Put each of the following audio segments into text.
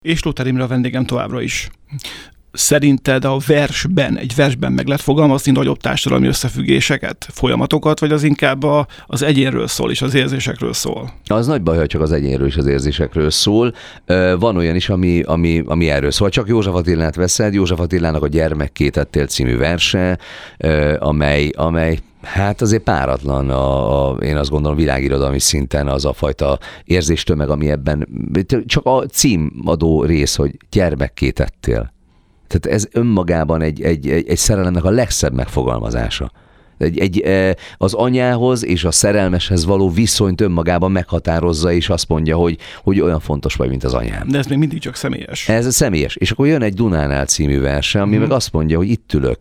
És Luther Imre a vendégem továbbra is. Szerinted egy versben meg lehet fogalmazni nagyobb társadalmi összefüggéseket, folyamatokat, vagy az inkább az egyénről szól és az érzésekről szól? Az nagy baj, hogy csak az egyénről és az érzésekről szól. Van olyan is, ami erről szól. Csak József Attilát veszed, József Attilának a Gyermekké tettél című verse, amely hát azért páratlan, én azt gondolom világirodalmi szinten az a fajta érzéstömeg, ami ebben, csak a címadó rész, hogy gyermekké tettél. Tehát ez önmagában egy szerelemnek a legszebb megfogalmazása. Az anyához és a szerelmeshez való viszonyt önmagában meghatározza, és azt mondja, hogy olyan fontos vagy, mint az anyám. De ez még mindig csak személyes. Ez személyes. És akkor jön egy Dunánál című verse, ami meg azt mondja, hogy itt ülök.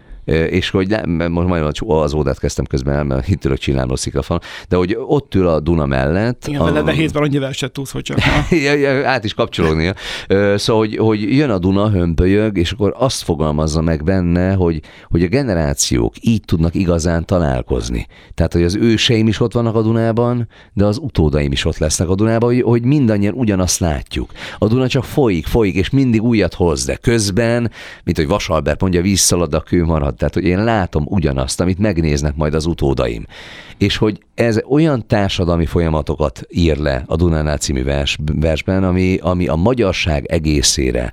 És hogy most majd az ódát kezdtem közben, mert itt ülök csillámló szikrafalon, de hogy ott ül a Duna mellett. Igen, veled nehézben annyi verset tudsz, hogy csak. Át is kapcsolódnia. Szóval, hogy jön a Duna, hömpölyög, és akkor azt fogalmazza meg benne, hogy a generációk így tudnak igazán találkozni. Tehát, hogy az őseim is ott vannak a Dunában, de az utódaim is ott lesznek a Dunában, hogy mindannyian ugyanazt látjuk. A Duna csak folyik, és mindig újat hoz, de közben, mint hogy Vasalbert mondja, vízszalad, a kő marad. Tehát, hogy én látom ugyanazt, amit megnéznek majd az utódaim. És hogy ez olyan társadalmi folyamatokat ír le a Dunánál című versben, ami a magyarság egészére,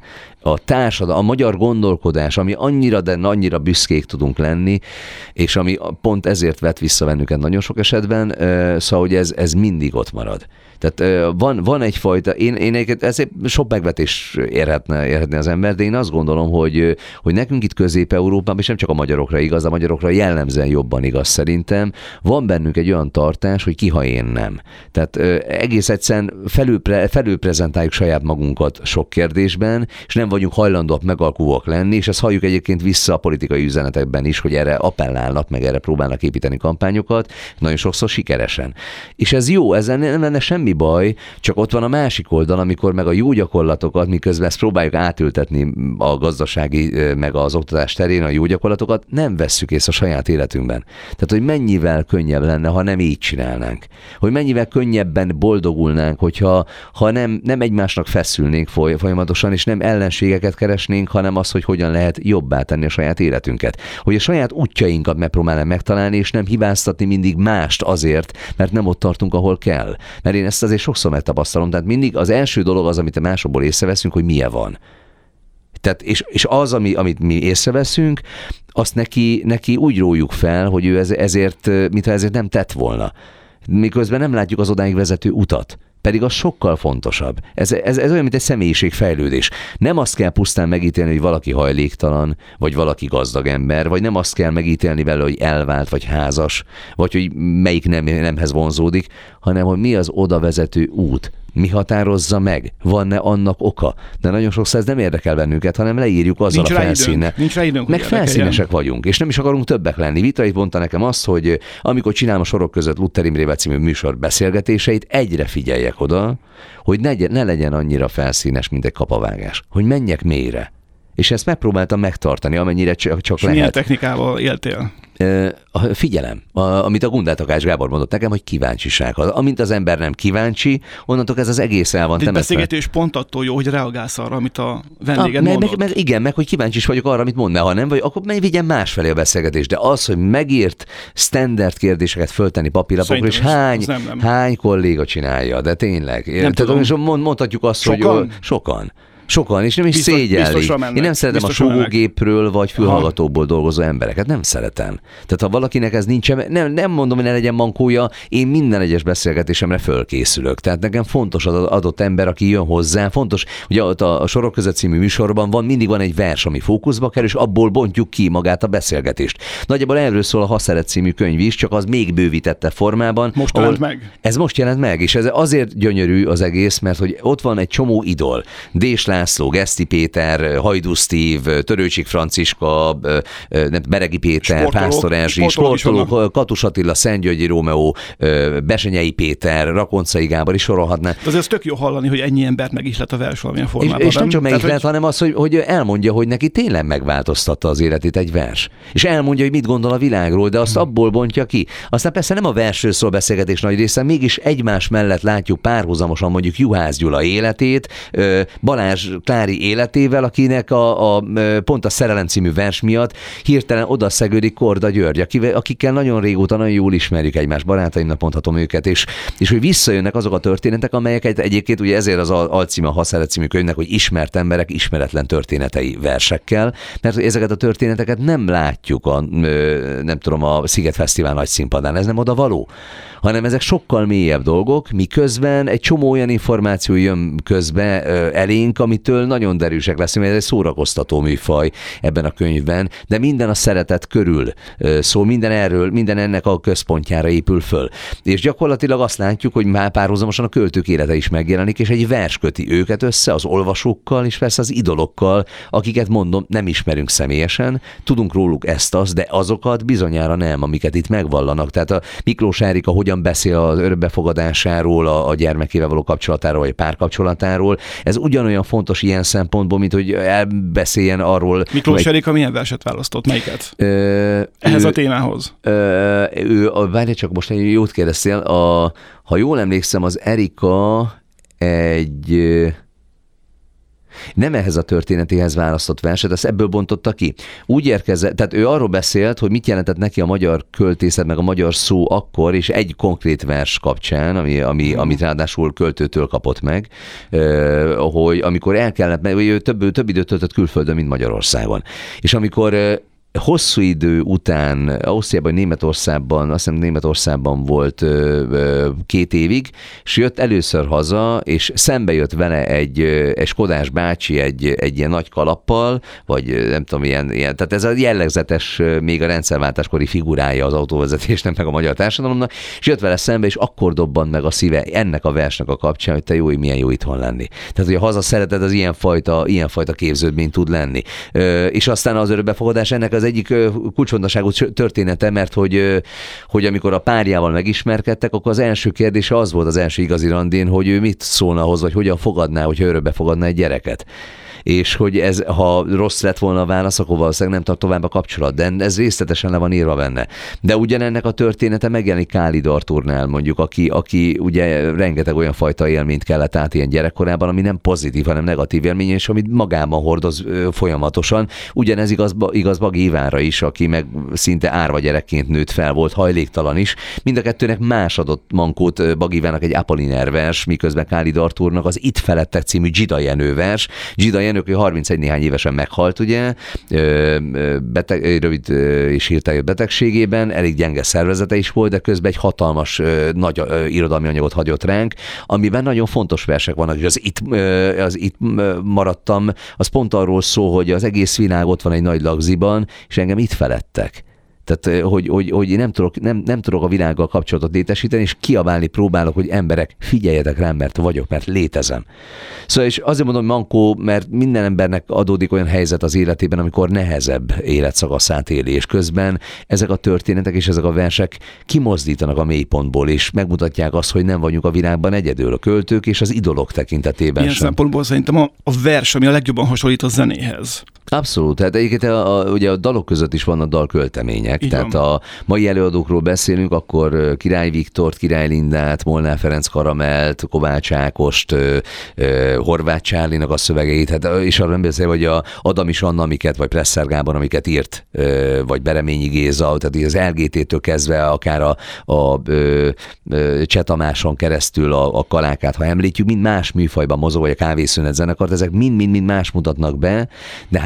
a magyar gondolkodás, ami annyira, de annyira büszkék tudunk lenni, és ami pont ezért vet vissza bennünket nagyon sok esetben, szóval, hogy ez mindig ott marad. Tehát van egyfajta, én ezért sok megvetés érhetne az ember, de én azt gondolom, hogy nekünk itt Közép-Európában, és nem csak a magyarokra igaz, a magyarokra jellemzően jobban igaz szerintem, van bennünk egy olyan tartás, hogy ki, ha én nem. Tehát egész egyszerűen felülprezentáljuk saját magunkat sok kérdésben, és nem vagyunk hajlandóak megalkuvóak lenni, és ezt halljuk egyébként vissza a politikai üzenetekben is, hogy erre appellálnak, meg erre próbálnak építeni kampányokat, nagyon sokszor sikeresen. És ez jó, ezzel nem lenne semmi baj, csak ott van a másik oldal, amikor meg a jó gyakorlatokat, miközben ezt próbáljuk átültetni a gazdasági, meg az oktatás terén a jó gyakorlatokat, nem vesszük észre a saját életünkben. Tehát, hogy mennyivel könnyebb lenne, ha nem így csinálnánk. Hogy mennyivel könnyebben boldogulnánk, hogyha nem egymásnak feszülnénk folyamatosan, és nem ellenségeket keresnénk, hanem az, hogy hogyan lehet jobbá tenni a saját életünket. Hogy a saját útjainkat megpróbálnánk megtalálni, és nem hibáztatni mindig mást azért, mert nem ott tartunk, ahol kell. Mert én ezt azért sokszor megtapasztalom, tehát mindig az első dolog az, amit a másokból észreveszünk, hogy milyen van. Tehát, és az, amit mi észreveszünk, azt neki úgy rójuk fel, hogy ő mintha ezért nem tett volna. Miközben nem látjuk az odáig vezető utat. Pedig az sokkal fontosabb. Ez olyan, mint egy személyiségfejlődés. Nem azt kell pusztán megítélni, hogy valaki hajléktalan, vagy valaki gazdag ember, vagy nem azt kell megítélni vele, hogy elvált, vagy házas, vagy hogy melyik nemhez vonzódik, hanem hogy mi az oda vezető út. Mi határozza meg? Van-e annak oka? De nagyon sokszor ez nem érdekel bennünket, hanem leírjuk azzal a felszínnel. Nincs rá időnk, meg felszínesek vagyunk, és nem is akarunk többek lenni. Vitrai mondta nekem azt, hogy amikor csinálom a sorok között Luther Imrével című műsor beszélgetéseit, egyre figyeljek oda, hogy ne legyen annyira felszínes, mint egy kapavágás. Hogy menjek mélyre. És ezt megpróbáltam megtartani, amennyire csak lehet. Milyen technikával éltél? A figyelem, amit a Gundel Takács Gábor mondott nekem, hogy kíváncsiság. Amint az ember nem kíváncsi, onnantól ez az egész el van temetve. Beszélgetés pont attól jó, hogy reagálsz arra, amit a vendéged mondott. Igen, hogy kíváncsi is vagyok arra, amit mond, mert ha nem vagy, akkor vigyen másfelé a beszélgetés. De az, hogy megírt standard kérdéseket föltenni papírlapokra, és hány kolléga csinálja, de tényleg. Mondhatjuk azt, hogy sokan, és nem is szégyellik. Én nem szeretem a sógógépről vagy fülhallgatóból dolgozó embereket. Nem szeretem. Tehát ha valakinek ez nincsen, nem mondom, hogy ne legyen mankója, én minden egyes beszélgetésemre fölkészülök. Tehát nekem fontos az adott ember, aki jön hozzá. Fontos, ugye a Sorok között című műsorban mindig van egy vers, ami fókuszba kerül, és abból bontjuk ki magát a beszélgetést. Nagyjából erről szól a Ha szeret című könyv is, csak az még bővítette formában. Most jelent meg. Ez most jelent meg, és ez azért gyönyörű az egész, mert hogy ott van egy csomó idol. Désl László, Geszti Péter, Hajdú Steve, Törőcsik Franciska, Beregi Péter, Pásztor Erzsi, sportolók, Katus Attila, Szentgyörgyi Rómeó, Besenyei Péter, Rakoncai Gábor is sorolhatná. De ez tök jó hallani, hogy ennyi embert meg is lett a vers valamilyen formában. És nem csak megihlet, hanem az, hogy elmondja, hogy neki tényleg megváltoztatta az életét egy vers. És elmondja, hogy mit gondol a világról, de azt abból bontja ki. Aztán persze nem a versről szól beszélgetés nagy része, mégis egymás mellett látjuk párhuzamosan mondjuk Juhász Gyula életét, Balázs Klári életével, akinek pont a Szerelem című vers miatt hirtelen odaszegődik Korda György, akikkel nagyon régóta nagyon jól ismerjük egymást, barátaimnak mondhatom őket, és hogy visszajönnek azok a történetek, amelyeket egyébként ugye ezért az alcíme a Haszáret című könyvnek, hogy ismert emberek ismeretlen történetei versekkel, mert ezeket a történeteket nem látjuk a Sziget Fesztivál nagy színpadán, ez nem oda való, hanem ezek sokkal mélyebb dolgok, miközben egy csomó olyan információ jön közbe elénk, amitől nagyon derűsek leszünk, mert ez egy szórakoztató műfaj ebben a könyvben, de minden a szeretet körül szól, minden ennek a központjára épül föl. És gyakorlatilag azt látjuk, hogy már párhuzamosan a költők élete is megjelenik, és egy vers köti őket össze az olvasókkal, és persze az idolokkal, akiket mondom, nem ismerünk személyesen, tudunk róluk ezt-azt, de azokat bizonyára nem, amiket itt megvallanak. Tehát a Miklós Erika hogyan beszél az örökbefogadásáról, a gyermekével való kapcsolatáról, vagy párkapcsolatáról. Ez ugyanolyan fontos ilyen szempontból, mint hogy elbeszéljen arról. Miklós Erika milyen verset választott? Melyiket? Ehhez a témához. Várj csak, most egy jót kérdeztél. Ha jól emlékszem, az Erika nem ehhez a történetéhez választott verset, ezt ebből bontotta ki. Úgy érkezett, tehát ő arról beszélt, hogy mit jelentett neki a magyar költészet, meg a magyar szó akkor, és egy konkrét vers kapcsán, amit ráadásul költőtől kapott meg, hogy amikor el kellett, hogy ő több időt töltött külföldön, mint Magyarországon. És amikor hosszú idő után Ausztriában, Németországban, azt hiszem Németországban volt 2 évig, és jött először haza, és szembe jött vele egy Skodás bácsi egy ilyen nagy kalappal, vagy nem tudom, ilyen, tehát ez a jellegzetes, még a rendszerváltáskori figurája az autóvezetésnek, meg a magyar társadalomnak, és jött vele szembe, és akkor dobban meg a szíve ennek a versnek a kapcsán, hogy te jó, milyen jó itthon lenni. Tehát, hogy a hazaszereted az ilyenfajta képződmény tud lenni. És aztán az örökbefogadás ennek az egyik kulcsfontosságú története, mert hogy amikor a párjával megismerkedtek, akkor az első kérdése az volt az első igazi randin, hogy ő mit szólna ahhoz, vagy hogyan fogadná, hogyha örökbe fogadna egy gyereket. És hogy ez, ha rossz lett volna a válasz, akkor valószínűleg nem tart tovább a kapcsolat, de ez részletesen le van írva benne. De ugyanennek a története megjelenik Kálid Artúrnál mondjuk, aki ugye rengeteg olyan fajta élményt kellett átélni gyerekkorában, ami nem pozitív, hanem negatív élmény, és amit magában hordoz folyamatosan. Ugyanez igaz Bagi Ivánra is, aki meg szinte árva gyerekként nőtt fel, volt hajléktalan is. Mind a kettőnek más adott mankót, Bagi Ivánnak egy Apolliner vers, miközben Kálid Artúrnak az Itt felettek című Dzsida Jenő vers. Dzsida Jenő, aki 31 néhány évesen meghalt, ugye, rövid és hirtelen betegségében, elég gyenge szervezete is volt, de közben egy hatalmas, nagy irodalmi anyagot hagyott ránk, amiben nagyon fontos versek vannak, és az itt maradtam, az pont arról szól, hogy az egész világ ott van egy nagy lagziban, és engem itt felettek. Tehát, hogy nem tudok a világgal kapcsolatot létesíteni, és kiabálni próbálok, hogy emberek, figyeljetek rám, mert vagyok, mert létezem. Szóval, és azért mondom, mankó, mert minden embernek adódik olyan helyzet az életében, amikor nehezebb életszakaszát éli, és közben ezek a történetek és ezek a versek kimozdítanak a mélypontból, és megmutatják azt, hogy nem vagyunk a világban egyedül, a költők és az idolok tekintetében ilyen sem. Szempontból szerintem a vers, ami a legjobban hasonlít a zenéhez. Abszolút, tehát egyébként ugye a dalok között is vannak dalköltemények, tehát a mai előadókról beszélünk, akkor Király Viktort, Király Lindát, Molnár Ferenc Karamelt, Kovács Ákost, Horváth Csárlinak a szövegeit, hát, és arra nem beszél, hogy a Adamis Anna, amiket, vagy Presser Gábor, amiket írt, vagy Bereményi Géza, tehát az LGT-től kezdve akár a Cseh Tamáson keresztül a Kalákát, ha említjük, mind más műfajban mozog, vagy a Kávészünet zenekart, ezek mind más mutatnak be, de hát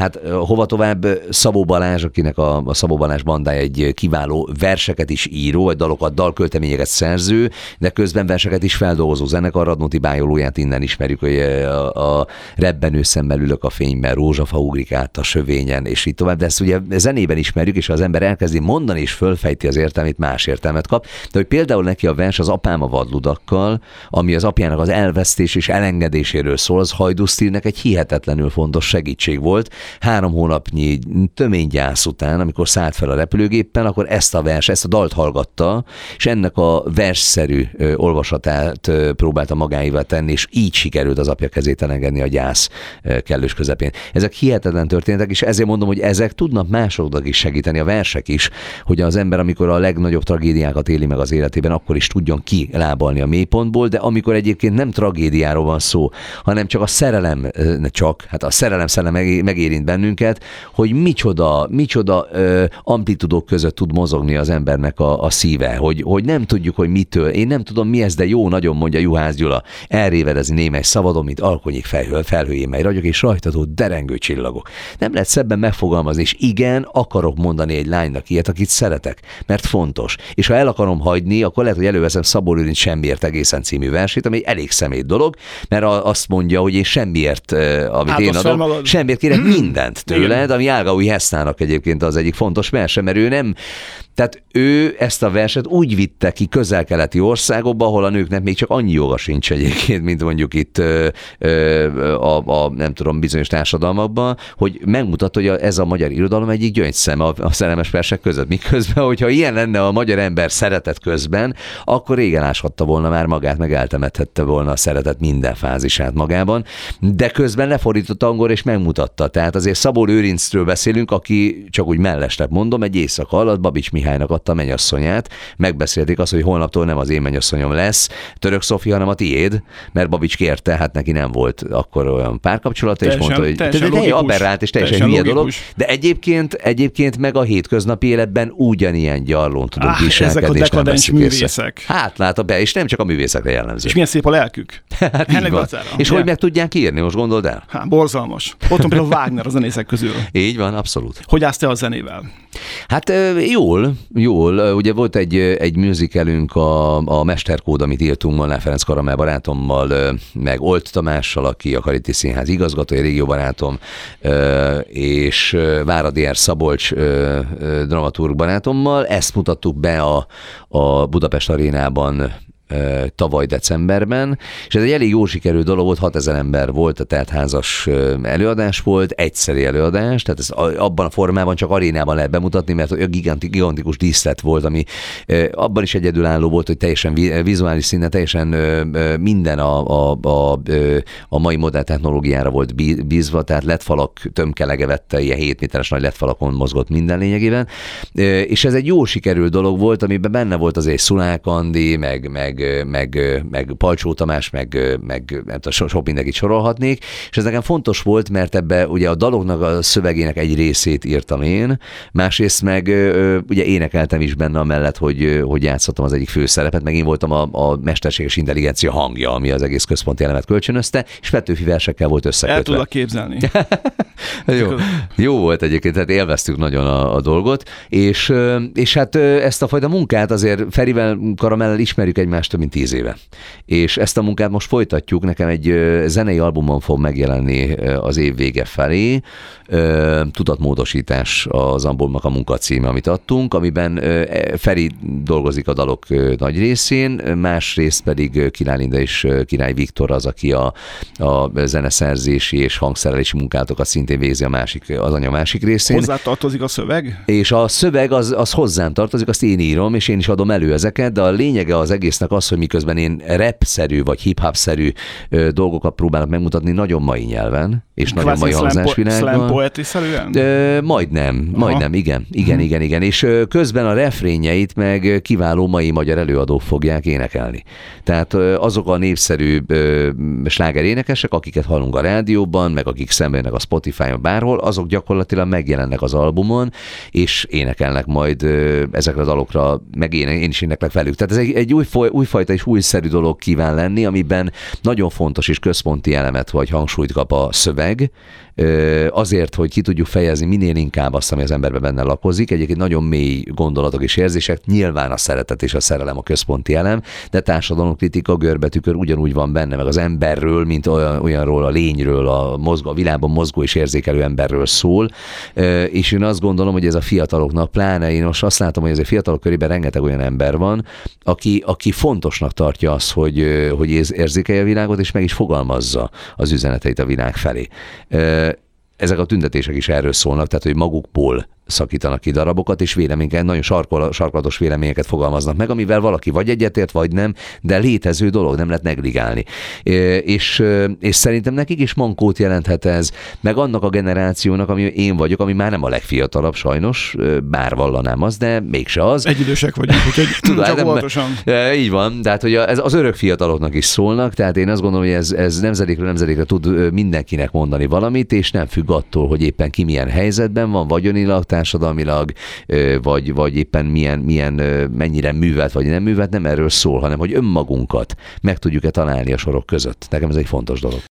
hát hova tovább, Szabó Balázs, akinek a Szabó Balázs bandája egy kiváló verseket is író, vagy dalokat, dalkölteményeket szerző, de közben verseket is feldolgozó zenekar. Radnóti Bájolóját innen ismerjük, hogy a Rebbenő szemmel ülök a fényben, rózsafa ugrik át a sövényen, és így tovább. De ezt ugye zenében ismerjük, és ha az ember elkezdi mondani és fölfejti az értelmét, más értelmet kap. De hogy például neki a vers az Apám a vadludakkal, ami az apjának az elvesztés és elengedéséről szól, az Hajdú Sztilnek egy hihetetlenül fontos segítség volt. 3 hónapnyi tömény gyász után, amikor szállt fel a repülőgéppen, akkor ezt a dalt hallgatta, és ennek a versszerű olvasatát próbálta magáévá tenni, és így sikerült az apja kezét elengedni a gyász kellős közepén. Ezek hihetetlen történetek, és ezért mondom, hogy ezek tudnak másoknak is segíteni, a versek is, hogy az ember, amikor a legnagyobb tragédiákat éli meg az életében, akkor is tudjon kilábalni a mélypontból, de amikor egyébként nem tragédiáról van szó, hanem csak a szerelem, a szerelem megérint bennünket, hogy micsoda amplitudók között tud mozogni az embernek a szíve, hogy nem tudjuk, hogy mitől. Én nem tudom, mi ez, de jó, nagyon mondja Juhász Gyula, elrévedezni némely szabadon, mint alkonyik felhőjén, mely ragyog, és rajtató derengő csillagok. Nem lehet szebben megfogalmazni, és igen, akarok mondani egy lánynak ilyet, akit szeretek, mert fontos. És ha el akarom hagyni, akkor lehet, hogy előveszem Szabó Lőrinc Semmiért egészen című versét, ami egy elég szemét dolog, mert azt mondja, hogy én semmiért, amit én adom, semmiért kérek mindent tőled, ami Ágaui Hesznának egyébként az egyik fontos verse, mert ő nem. Tehát ő ezt a verset úgy vitte ki közel-keleti országokba, ahol a nőknek még csak annyi joga sincs egyébként, mint mondjuk itt nem tudom, bizonyos társadalmakban, hogy megmutatta, hogy ez a magyar irodalom egyik gyöngyszeme a szerelmes versek között. Miközben, hogyha ilyen lenne a magyar ember szeretet közben, akkor régen áshatta volna már magát, meg eltemethette volna a szeretet minden fázisát magában, de közben lefordított angolra és megmutatta. Tehát azért Szabó Lőrincről beszélünk, aki csak úgy mellesleg mondom, egy éjszaka alatt Babics Mihálynak adta a mennyasszonyát, megbeszélték azt, hogy holnaptól nem az én mennyasszonyom lesz, Török Szofi, hanem a tiéd, mert Babics kérte, hát neki nem volt akkor olyan párkapcsolata, és mondta, hogy teljesen aberrált és teljesen hülye dolog, de egyébként meg a hétköznapi életben ugyanilyen gyarlón tudunk viselkedni. Ezek a dekadens művészek. Hát látom be, és nem csak a művészekre jellemző. És milyen szép a lelkük. Hát így van. És hogy meg tudják írni, most gondold el? Hát borzalmas. Ott van például Wagner a zenészek közül. Így van, abszolút. Hogy állsz te a zenével? Hát jól. Ugye volt egy musicalünk, a Mesterkód, amit írtunk Molnár Ferenc Karamell barátommal, meg Olt Tamással, aki a Kariti Színház igazgatója, régió barátom, és Váradi R. Szabolcs dramaturg barátommal. Ezt mutattuk be a Budapest Arénában tavaly decemberben, és ez egy elég jó sikerű dolog volt, 6000 ember volt, a teltházas előadás volt, egyszeri előadás, tehát ez abban a formában csak arénában lehet bemutatni, mert gigantikus díszlet volt, ami abban is egyedülálló volt, hogy teljesen vizuális szinten, teljesen minden a mai modern technológiára volt bízva, tehát LED-falak tömkelege vette, ilyen 7 méteres nagy LED-falakon mozgott minden lényegében, és ez egy jó sikerű dolog volt, amiben benne volt azért Szulák Andi, meg Palcsó Tamás, meg nem tudom, sok mindenkit sorolhatnék, és ez nekem fontos volt, mert ebbe ugye a daloknak a szövegének egy részét írtam én, másrészt meg ugye énekeltem is benne amellett, hogy játszottam az egyik főszerepet, meg én voltam a mesterséges intelligencia hangja, ami az egész központi elemet kölcsönözte, és Petőfi versekkel volt összekötve. El tudlak képzelni. Jó volt egyébként, tehát élveztük nagyon a dolgot, és hát ezt a fajta munkát azért Ferivel, Karamellel ismerjük egymást több mint 10 éve. És ezt a munkát most folytatjuk, nekem egy zenei albumon fog megjelenni az év vége felé, Tudatmódosítás az albumnak a munkacíme, amit adtunk, amiben Feri dolgozik a dalok nagy részén, másrészt pedig Király Linda és Király Viktor az, aki a zeneszerzési és hangszerelési munkátokat szintén végzi az anya másik részén. Hozzá tartozik a szöveg? És a szöveg az hozzám tartozik, azt én írom, és én is adom elő ezeket, de a lényege az egésznek az, hogy miközben én rap-szerű vagy hip-hop-szerű dolgokat próbálok megmutatni nagyon mai nyelven, és nagyon mai hangzásvilágban. Slam poetry-szerűen? Majdnem, igen. És közben a refrényeit meg kiváló mai magyar előadók fogják énekelni. Tehát azok a népszerű slágerénekesek, akiket hallunk a rádióban, meg akik szemben a Spotify Spotify-on, bárhol, azok gyakorlatilag megjelennek az albumon, és énekelnek majd ezekre a dalokra, meg én is éneklek velük. Tehát ez egy újfajta és újszerű dolog kíván lenni, amiben nagyon fontos és központi elemet vagy hangsúlyt kap a szöveg, azért, hogy ki tudjuk fejezni minél inkább azt, ami az emberben benne lakozik. Egyébként nagyon mély gondolatok és érzések, nyilván a szeretet és a szerelem a központi elem, de társadalomkritika, görbetükör ugyanúgy van benne, meg az emberről, mint olyanról, a lényről, a világban mozgó és érzékelő emberről szól, és én azt gondolom, hogy ez a fiataloknak, pláne én most azt látom, hogy ez a fiatalok körében rengeteg olyan ember van, aki fontosnak tartja azt, hogy érzékelje a világot, és meg is fogalmazza az üzeneteit a világ felé. Ezek a tüntetések is erről szólnak, tehát hogy magukból szakítanak ki darabokat, és véleményeket, nagyon sarkalatos véleményeket fogalmaznak meg, amivel valaki vagy egyetért, vagy nem, de létező dolog, nem lehet negligálni. És szerintem nekik is mankót jelenthet ez, meg annak a generációnak, ami én vagyok, ami már nem a legfiatalabb sajnos, bár vallanám az, de mégse az. Egyidősek vagyunk, úgyhogy csak óvatosan. Így van, tehát hogy ez az örök fiataloknak is szólnak, tehát én azt gondolom, hogy ez nemzedékre tud mindenkinek mondani valamit, és nem függ attól, hogy éppen ki milyen helyzetben van, vagyonilag, társadalmilag, vagy éppen mennyire művelt, vagy nem művelt, nem erről szól, hanem hogy önmagunkat meg tudjuk-e találni a sorok között. Nekem ez egy fontos dolog.